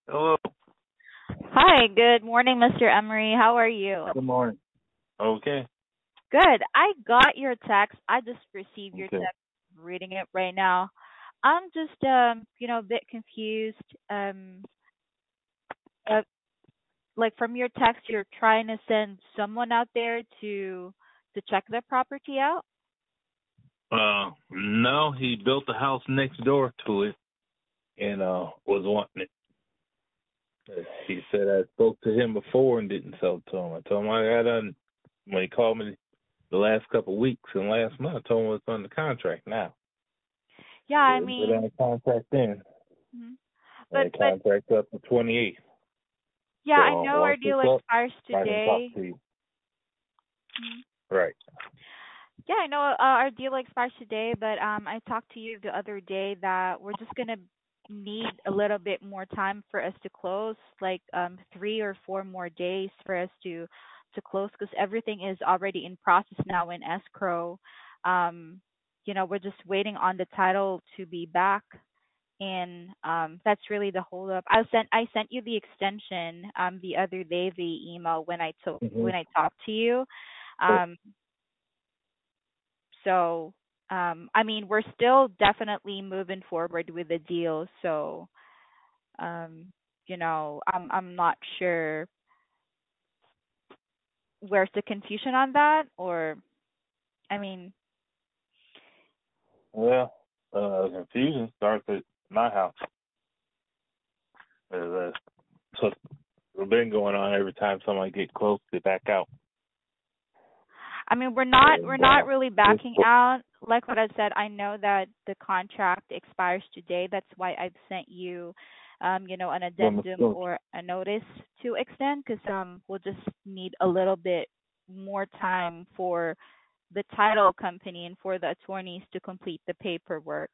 Hello. Hi, good morning, Mr. Emery. How are you? Good morning. Okay. Good. I got your text. I just received your Okay. text. I'm reading it right now. I'm just a bit confused. Uh, like from your text, you're trying to send someone out there to check the property out. No, he built a house next door to it and was wanting it. He said I spoke to him before and didn't sell it to him. I told him I got done when he called me the last couple of weeks and last month. I told him it's on the contract now. Yeah, He I didn't put on mean, the contract then. mhm. And but the but contract's up to 28th. yeah, So I know our once it's deal up, expires I can talk today. to you. Mhm. Right. Yeah, I know our deal expires today, but I talked to you the other day that we're just gonna need a little bit more time for us to close, like 3 or 4 more days for us to close because everything is already in process now in escrow. Um, we're just waiting on the title to be back, and that's really the holdup. I sent you the extension the other day via email Mm-hmm. when I talked to you. Um, so, I mean, we're still definitely moving forward with the deal. So, I'm not sure where's the confusion on that, or I mean, Well, confusion starts at my house. So it's been going on every time somebody get close, they back out. I mean, we're And not really this, backing out. Like what I said, I know that the contract expires today. That's why I've sent you, an addendum or a notice to extend, because we'll just need a little bit more time for the title company and for the attorneys to complete the paperwork.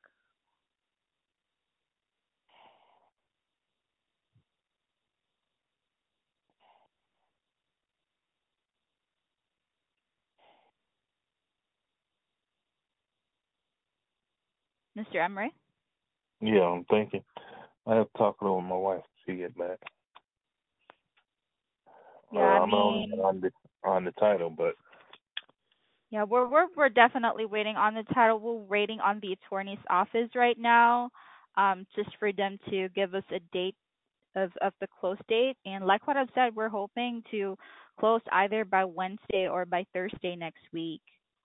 Mr. Emery? yeah, I'm thinking. I have to talk it over with my wife when she get back. Yeah, I I'm only mean, on the title, but yeah, we're definitely waiting on the title. We're waiting on the attorney's office right now, just for them to give us a date of the close date. And like what I've said, we're hoping to close either by Wednesday or by Thursday next week.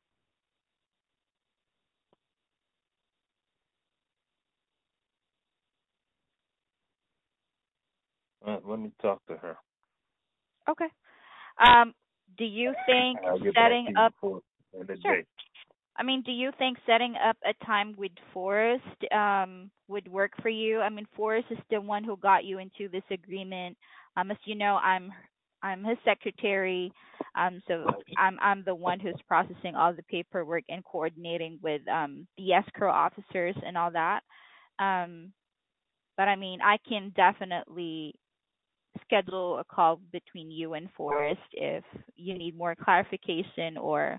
let me talk to her. Okay. Um, do you think And I'll get back setting to you up? before the end of the Sure. day. I mean, do you think setting up a time with Forrest would work for you? I mean, Forrest is the one who got you into this agreement. As you know, I'm his secretary. So I'm the one who's processing all the paperwork and coordinating with the escrow officers and all that. Um, but I mean, I can definitely schedule a call between you and Forrest if you need more clarification, or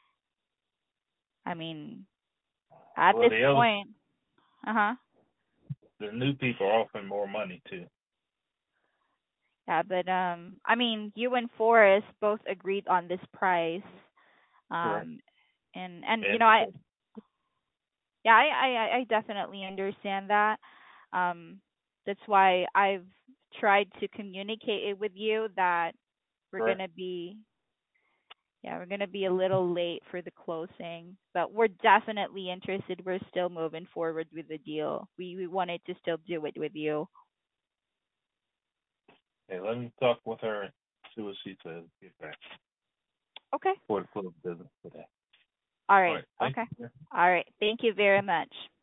I mean, at Well, this point, uh-huh. the new people are offering more money too. Yeah, but I mean, you and Forrest both agreed on this price. Correct. Um and And I yeah, I definitely understand that. Um that's why I've tried to communicate it with you that we're going correct. to be yeah, we're going to be a little late for the closing, but we're definitely interested. We're still moving forward with the deal. We wanted to still do it with you. Hey, let me talk with her and see what she says. Get back Okay. for the close business today. All All right. right. Thank Okay. you. All right. Thank you very much.